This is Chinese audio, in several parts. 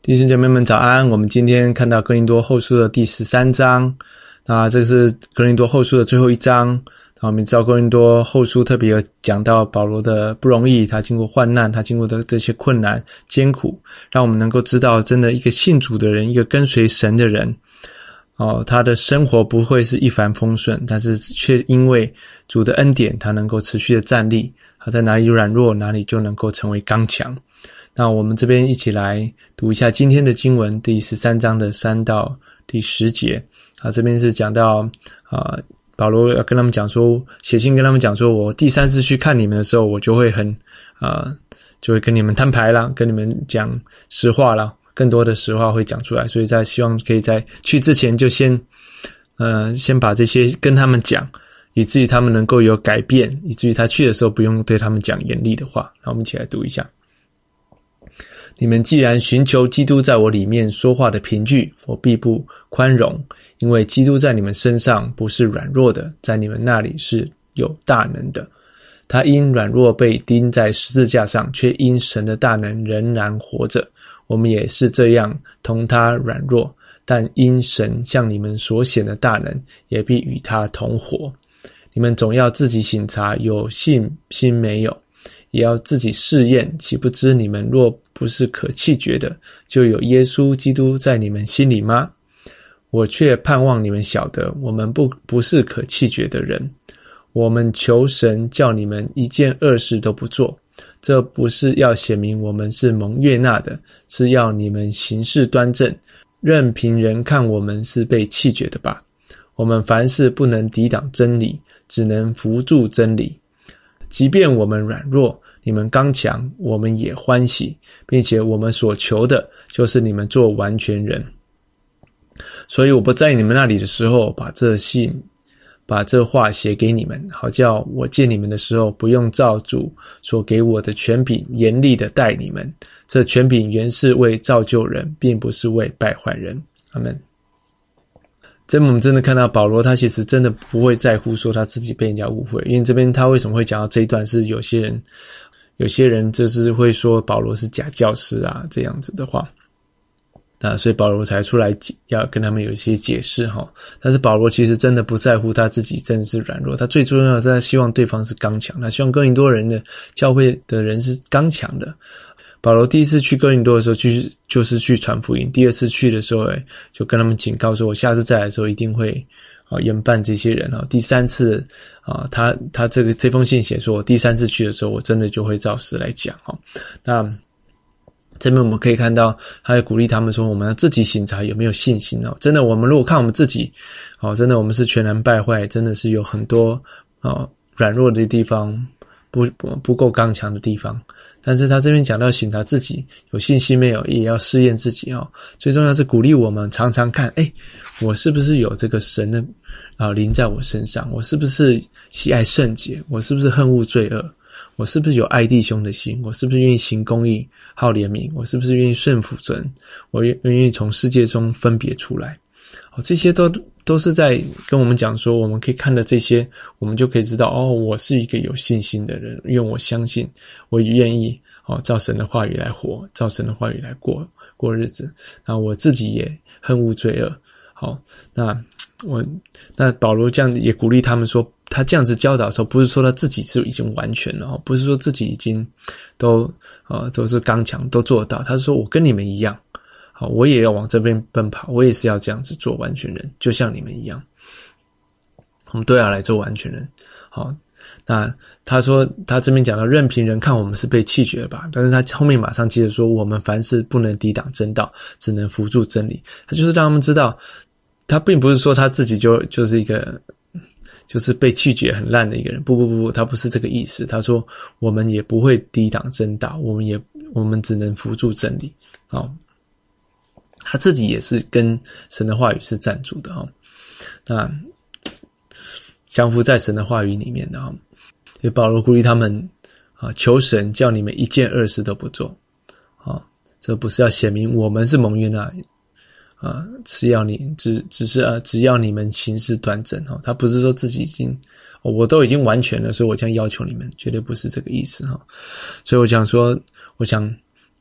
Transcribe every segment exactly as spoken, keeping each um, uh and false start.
弟兄姐妹们早安，我们今天看到哥林多后书的第十三章，那这个是哥林多后书的最后一章。那我们知道哥林多后书特别有讲到保罗的不容易，他经过患难，他经过的这些困难艰苦，让我们能够知道真的一个信主的人，一个跟随神的人哦，他的生活不会是一帆风顺，但是却因为主的恩典，他能够持续的站立，他在哪里软弱，哪里就能够成为刚强。那我们这边一起来读一下今天的经文，第十三章的三到第十节。啊，这边是讲到啊，保罗要跟他们讲说，写信跟他们讲说，我第三次去看你们的时候，我就会很啊，就会跟你们摊牌啦，跟你们讲实话啦，更多的实话会讲出来。所以在希望可以在去之前就先呃先把这些跟他们讲，以至于他们能够有改变，以至于他去的时候不用对他们讲严厉的话。那我们一起来读一下。你们既然寻求基督在我里面说话的凭据，我必不宽容，因为基督在你们身上不是软弱的，在你们那里是有大能的。他因软弱被钉在十字架上，却因神的大能仍然活着。我们也是这样同他软弱，但因神向你们所显的大能，也必与他同活。你们总要自己省察，有信心没有，也要自己试验，岂不知你们若不是可弃绝的，就有耶稣基督在你们心里吗？我却盼望你们晓得，我们不不是可弃绝的人。我们求神叫你们一件恶事都不做，这不是要显明我们是蒙悦纳的，是要你们行事端正，任凭人看我们是被弃绝的吧。我们凡事不能抵挡真理，只能扶助真理。即便我们软弱，你们刚强，我们也欢喜，并且我们所求的就是你们做完全人。所以我不在你们那里的时候，把这信把这话写给你们，好叫我见你们的时候，不用照主所给我的权柄严厉的待你们。这权柄原是为造就人，并不是为败坏人。阿们。这边我们真的看到保罗他其实真的不会在乎说他自己被人家误会，因为这边他为什么会讲到这一段，是有些人有些人就是会说保罗是假教师啊这样子的话，那所以保罗才出来要跟他们有一些解释齁。但是保罗其实真的不在乎他自己真的是软弱，他最重要的是他希望对方是刚强，他希望哥林多人的教会的人是刚强的。保罗第一次去哥林多的时候去就是去传福音，第二次去的时候诶就跟他们警告说，我下次再来的时候一定会啊严办这些人啊。第三次啊他他这个这封信写说，我第三次去的时候我真的就会照实来讲啊。那这边我们可以看到他会鼓励他们说，我们要自己省察有没有信心哦。真的我们如果看我们自己哦，真的我们是全然败坏，真的是有很多哦软弱的地方，不不不够刚强的地方。但是他这边讲到省察自己有信心没有，也要试验自己哦。最重要是鼓励我们常常看，诶我是不是有这个神的啊灵在我身上？我是不是喜爱圣洁？我是不是恨恶罪恶？我是不是有爱弟兄的心？我是不是愿意行公义、好怜悯？我是不是愿意顺服神？我愿愿意从世界中分别出来？哦，这些都都是在跟我们讲说，我们可以看到这些，我们就可以知道，哦，我是一个有信心的人，因为我相信，我也愿意哦，照神的话语来活，照神的话语来过过日子。那我自己也恨恶罪恶。好，那我那保罗这样也鼓励他们说，他这样子教导的时候，不是说他自己是已经完全了，不是说自己已经都呃都是刚强都做得到，他是说我跟你们一样。好，我也要往这边奔跑，我也是要这样子做完全人，就像你们一样，我们都要来做完全人。好，那他说他这边讲到任凭人看我们是被弃绝吧，但是他后面马上接着说，我们凡事不能抵挡真道，只能扶助真理。他就是让他们知道，他并不是说他自己就就是一个就是被弃绝很烂的一个人，不不不，他不是这个意思。他说我们也不会抵挡真道，我们也我们只能扶助真理。好，他自己也是跟神的话语是站住的齁，那降服在神的话语里面的齁。所以保罗鼓励他们啊，求神叫你们一件恶事都不做啊，这不是要显明我们是蒙悦纳啊，是要你只只是啊，只要你们行事端正齁。他不是说自己已经哦，我都已经完全了，所以我这样要求你们，绝对不是这个意思齁。所以我想说，我想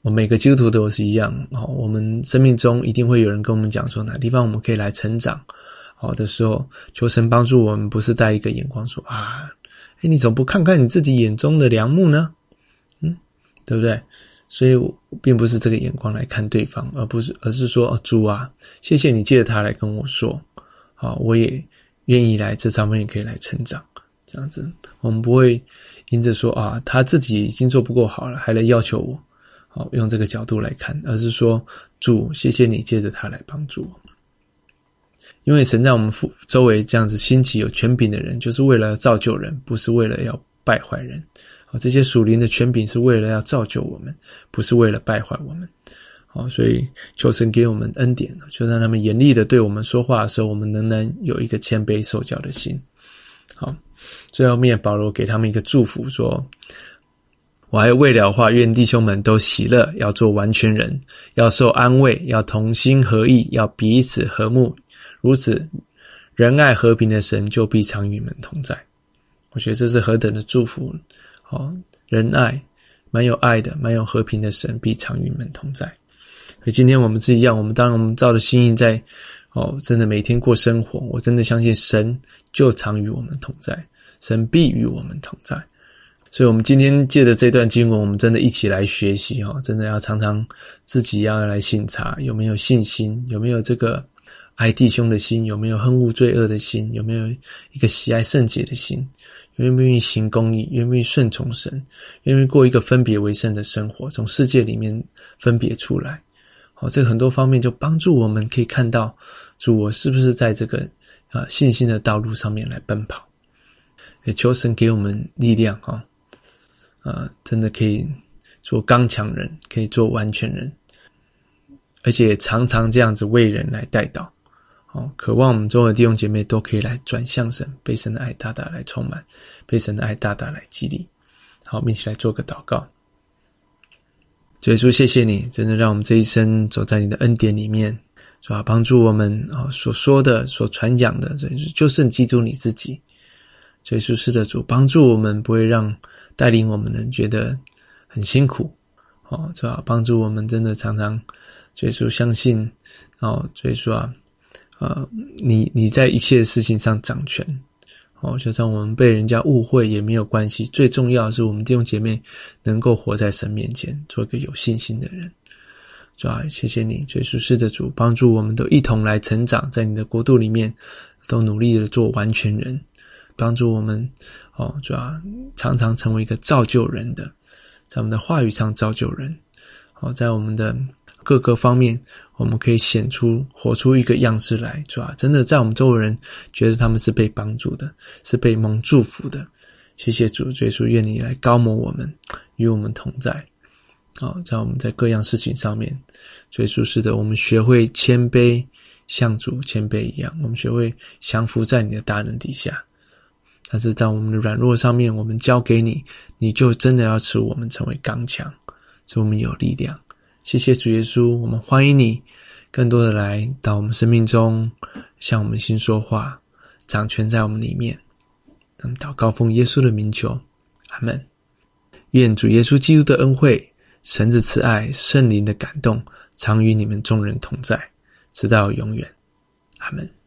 我每个基督徒都是一样，哦，我们生命中一定会有人跟我们讲说哪地方我们可以来成长，好的时候，求神帮助我们，不是带一个眼光说啊，诶，你怎么不看看你自己眼中的梁木呢？嗯，对不对？所以我并不是这个眼光来看对方，而不是而是说，哦，主啊，谢谢你借着他来跟我说，好，我也愿意来这方面也可以来成长，这样子，我们不会因着说啊，他自己已经做不够好了，还来要求我，好，用这个角度来看，而是说，主，谢谢你借着他来帮助我。因为神在我们周围这样子兴起有权柄的人，就是为了造就人，不是为了要败坏人。好，这些属灵的权柄是为了要造就我们，不是为了败坏我们。好，所以求神给我们恩典，就让他们严厉的对我们说话的时候，我们仍然有一个谦卑受教的心。好，最后面保罗给他们一个祝福说，我还为了话，愿弟兄们都喜乐，要做完全人，要受安慰，要同心合意，要彼此和睦，如此仁爱和平的神就必常与你们同在。我觉得这是何等的祝福，哦，仁爱蛮有爱的，蛮有和平的神必常与你们同在。所以今天我们是一样，我们当然我们照着心意在哦，真的每天过生活，我真的相信神就常与我们同在，神必与我们同在。所以我们今天借着这段经文，我们真的一起来学习，哦，真的要常常自己要来省察有没有信心，有没有这个爱弟兄的心，有没有恨恶罪恶的心，有没有一个喜爱圣洁的心，愿不愿意行公义，愿不愿意顺从神，愿不愿意过一个分别为圣的生活，从世界里面分别出来。好，这个很多方面就帮助我们可以看到主我是不是在这个呃信心的道路上面来奔跑。也求神给我们力量，哦，呃真的可以做刚强人，可以做完全人，而且常常这样子为人来代祷。好，渴望我们中的弟兄姐妹都可以来转向神，被神的爱大大来充满，被神的爱大大来激励。好，我们一起来做个祷告。主耶稣，谢谢你，真的让我们这一生走在你的恩典里面，主啊，帮助我们所说的所传讲的就剩基督你自己。主耶稣，是的主，帮助我们不会让带领我们的人觉得很辛苦，哦，主啊，帮助我们真的常常主耶稣相信，哦，主耶稣啊呃，你你在一切的事情上掌权，哦，就算我们被人家误会也没有关系，最重要的是我们弟兄姐妹能够活在神面前，做一个有信心的人。主啊，谢谢你，主耶稣，是的主，帮助我们都一同来成长，在你的国度里面都努力的做完全人，帮助我们，哦，主啊，常常成为一个造就人的，在我们的话语上造就人，哦，在我们的各个方面我们可以显出活出一个样式来，主啊，真的在我们周围人觉得他们是被帮助的，是被蒙祝福的。谢谢主，主耶稣，愿你来高摩我们，与我们同在。好，在我们在各样事情上面，主耶稣，是的，我们学会谦卑，像主谦卑一样，我们学会降服在你的大能底下。但是在我们的软弱上面，我们交给你，你就真的要使我们成为刚强，使我们有力量。谢谢主耶稣，我们欢迎你更多的来到我们生命中，向我们心说话，掌权在我们里面。我们祷告奉耶稣的名求，阿们。愿主耶稣基督的恩惠、神的慈爱、圣灵的感动常与你们众人同在，直到永远，阿们。